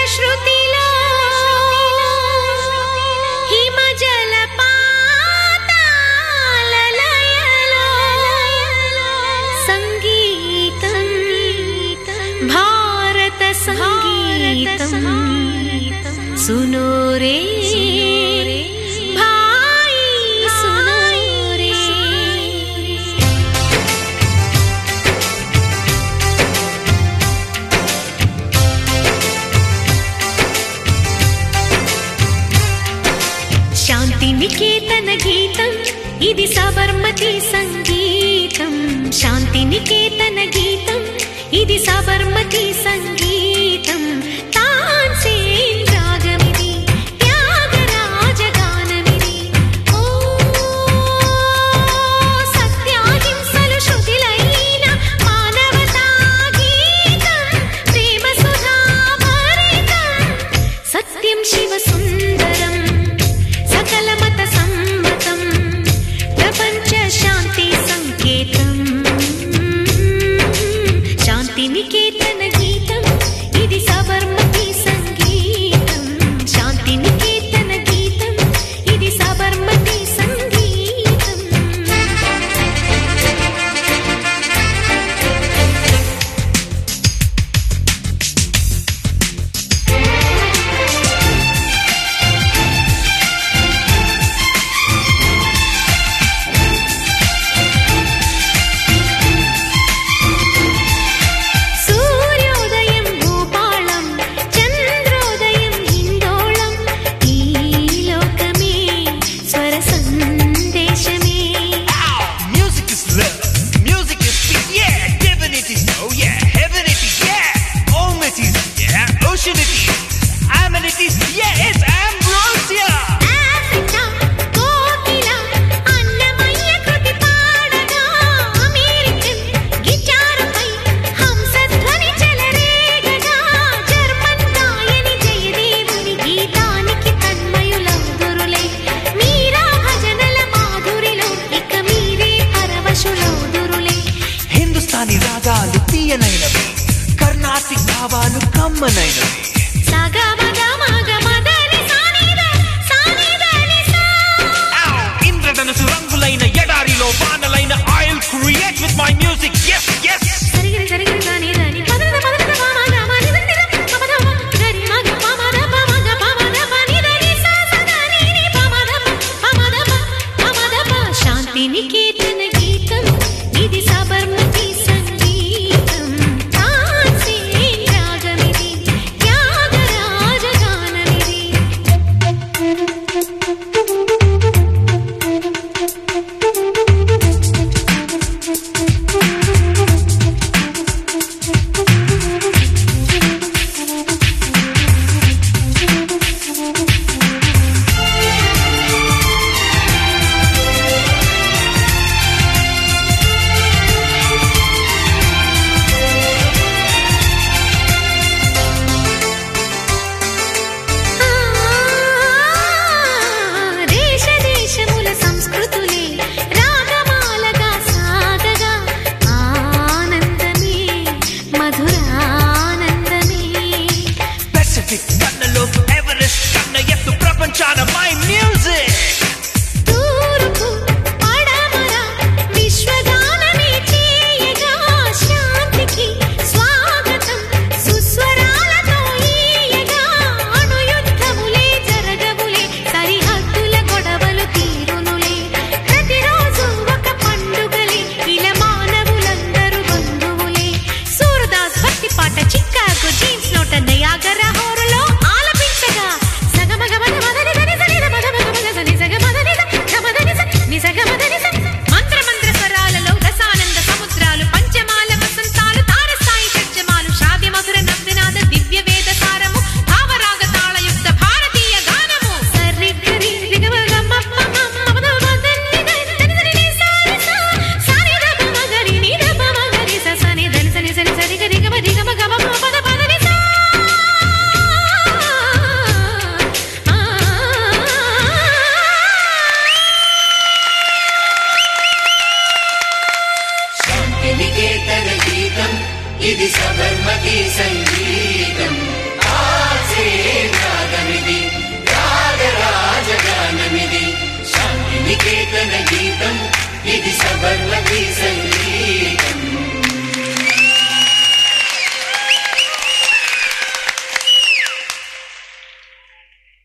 శృతిలో హిమజల పాతాల లయలో సంగీతం భారత సంగీతం సునో రే నికేతన గీతం ఇది సబర్మతి సంగీతం శాంతి నికేతన గీతం ఇది సబర్మతి సంగీతం తాన్సేన్ రాగమిది త్యాగరాజ గానమిది ఓ సత్యాహింసలు శృతిలైన మానవతా గీతం ప్రేమ సుధా భరితం సత్యం శివ సుందరం सकलमत सम्मतं प्रपंच शांति संकेतं शांति निकेतन गीतं इदि सबर्मति संगीतं शांति निकेतन गीतं इदि सबर्मति संगीतं కర్ణాటిక్ భావాలు కమ్మనైనవి ఇంద్రధనుసు రంగులైన ఎడారిలో వానలైన I'll create with my music yes yes శాంతి నికేతన గీతం ఇది సబర్మతి సంగీతం తాన్సేన్ రాగమిది త్యాగరాజ గానమిది ఇది సబర్మతి సంగీతం సబర్మతి సంగీతం